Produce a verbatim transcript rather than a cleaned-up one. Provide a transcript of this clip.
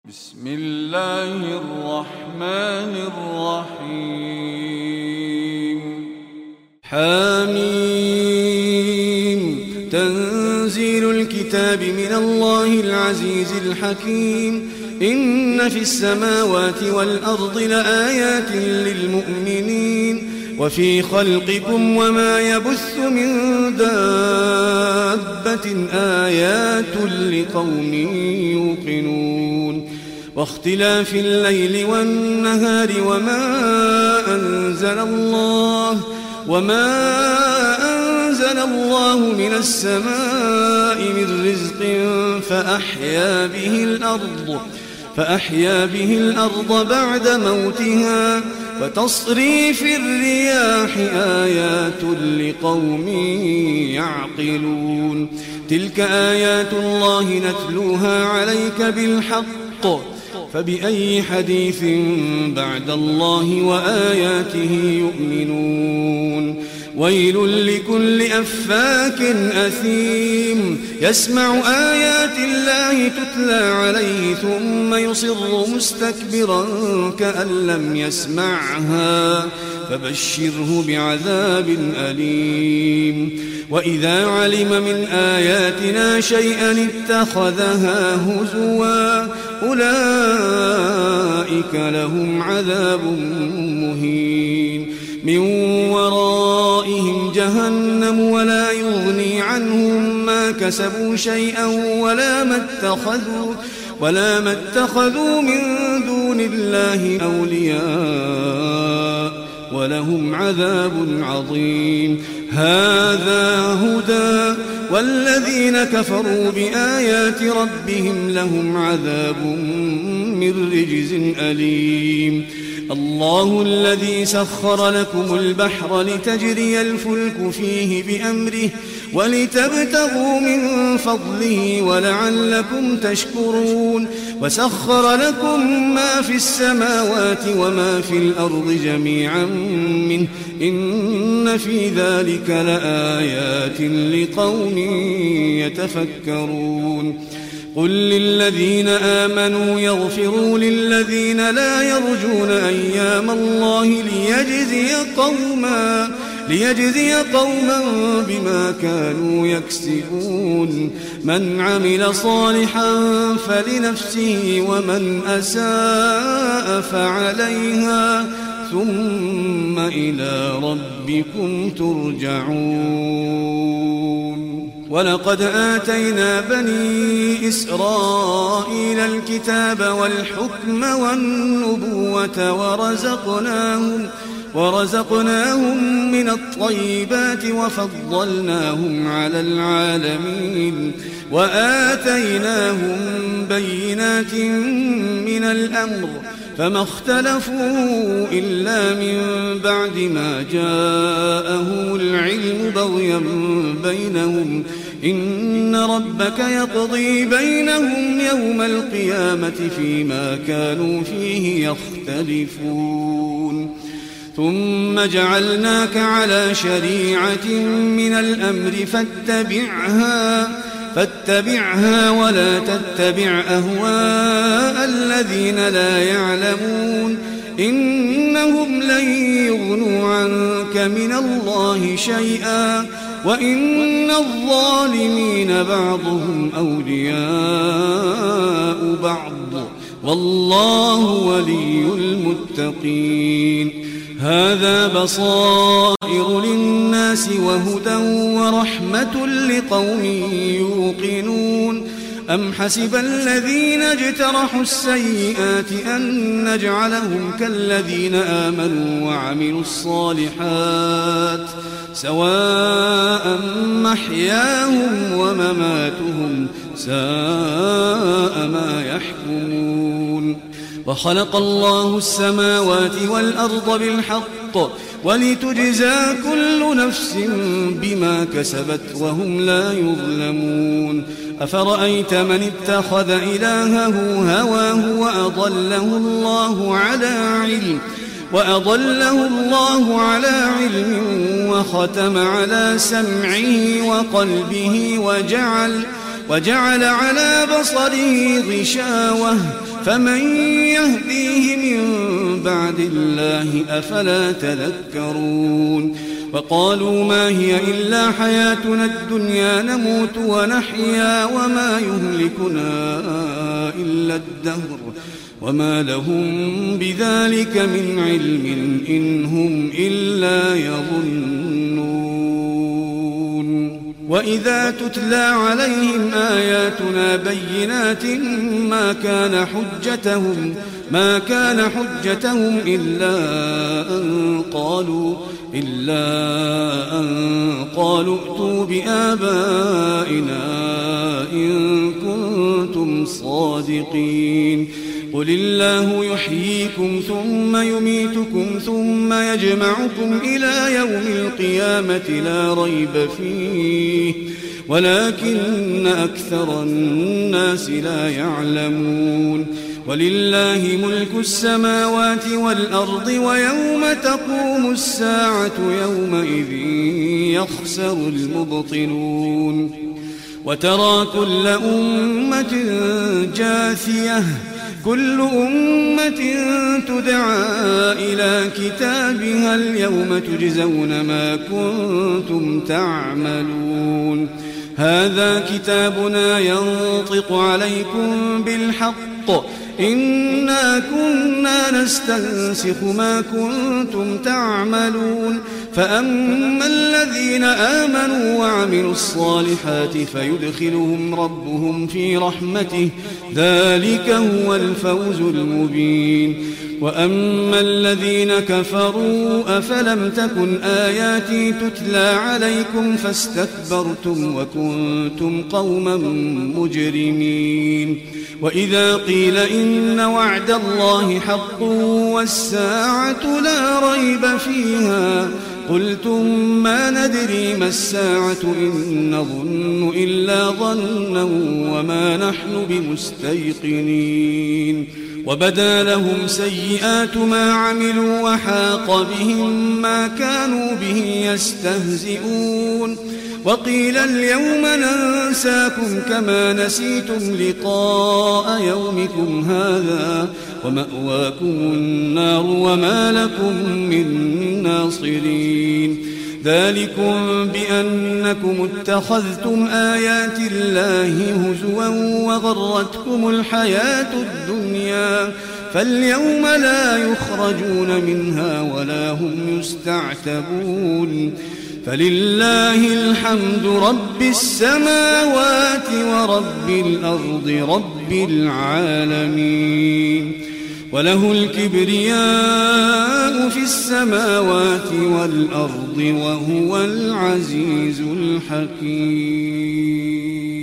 بسم الله الرحمن الرحيم. حميم. تنزيل الكتاب من الله العزيز الحكيم. إن في السماوات والأرض لآيات للمؤمنين وفي خلقكم وما يبث من دابة آيات لقوم يوقنون. واختلاف الليل والنهار وما أنزل الله وما أنزل الله من السماء من رزق فأحيا به الأرض فأحيا به الأرض بعد موتها وتصريف الرياح آيات لقوم يعقلون. تلك آيات الله نتلوها عليك بالحق فبأي حديث بعد الله وآياته يؤمنون. ويل لكل أفاك أثيم يسمع آيات الله تتلى عليه ثم يصر مستكبرا كأن لم يسمعها فبشره بعذاب أليم. وإذا علم من آياتنا شيئا اتخذها هزوا أولئك لهم عذاب مهين. من ورائهم جهنم ولا يغني عنهم ما كسبوا شيئا ولا ما اتخذوا ولا ما اتخذوا من دون الله أولياء ولهم عذاب عظيم. هذا هدى والذين كفروا بآيات ربهم لهم عذاب من رجز أليم. الله الذي سخر لكم البحر لتجري الفلك فيه بأمره ولتبتغوا من فضله ولعلكم تشكرون. وسخر لكم ما في السماوات وما في الأرض جميعا منه إن في ذلك لآيات لقوم يتفكرون. قل للذين آمنوا يغفروا للذين لا يرجون أيام الله ليجزي قوما ليجزي قوما بما كانوا يكسبون. من عمل صالحا فلنفسه ومن أساء فعليها ثم إلى ربكم ترجعون. ولقد آتينا بني إسرائيل الكتاب والحكم والنبوة ورزقناهم ورزقناهم من الطيبات وفضلناهم على العالمين وآتيناهم بينات من الأمر فما اختلفوا إلا من بعد ما جاءهم العلم بغيا بينهم. إن ربك يقضي بينهم يوم القيامة فيما كانوا فيه يختلفون. ثم جعلناك على شريعة من الأمر فاتبعها فاتبعها ولا تتبع أهواء الذين لا يعلمون. إنهم لن يغنوا عنك من الله شيئا وإن الظالمين بعضهم أولياء بعض والله ولي المتقين. هذا بصائر للناس وهدى ورحمة لقوم يوقنون. أم حسب الذين اجترحوا السيئات أن نجعلهم كالذين آمنوا وعملوا الصالحات سواء محياهم ومماتهم ساء ما يحكمون. وخلق الله السماوات والأرض بالحق ولتجزى كل نفس بما كسبت وهم لا يظلمون. أفرأيت من اتخذ إلهه هواه وأضله الله على علم وأضله الله على علم وختم على سمعه وقلبه وجعل وجعل على بصره غشاوة فمن يهديه من بعد الله أفلا تذكرون وقالوا ما هي إلا حياتنا الدنيا نموت ونحيا وما يهلكنا إلا الدهر وما لهم بذلك من علم إن هم إلا يظنون وإذا تتلى عليهم آياتنا بينات ما كان حجتهم ما كان حجتهم إلا أن قالوا إلا أن قالوا ائتوا بآبائنا إن كنتم صادقين قل الله يحييكم ثم يميتكم ثم يجمعكم إلى يوم القيامة لا ريب فيه ولكن أكثر الناس لا يعلمون ولله ملك السماوات والأرض ويوم تقوم الساعة يومئذ يخسر المبطلون وترى كل أمة جاثية كل أمة تدعى إلى كتابها اليوم تجزون ما كنتم تعملون هذا كتابنا ينطق عليكم بالحق إنا كنا نستنسخ ما كنتم تعملون فأما الذين آمنوا وعملوا الصالحات فيدخلهم ربهم في رحمته ذلك هو الفوز المبين وأما الذين كفروا أفلم تكن آياتي تتلى عليكم فاستكبرتم وكنتم قوما مجرمين وإذا قيل إن وعد الله حق والساعة لا ريب فيها قلتم ما ندري ما الساعة إن نظن إلا ظنا وما نحن بمستيقنين وبدا لهم سيئات ما عملوا وحاق بهم ما كانوا به يستهزئون وقيل اليوم ننساكم كما نسيتم لقاء يومكم هذا ومأواكم النار وما لكم من ناصرين ذلكم بأنكم اتخذتم آيات الله هزوا وغرتكم الحياة الدنيا فاليوم لا يخرجون منها ولا هم يستعتبون فلله الحمد رب السماوات ورب الأرض رب العالمين وله الكبرياء في السماوات والأرض وهو العزيز الحكيم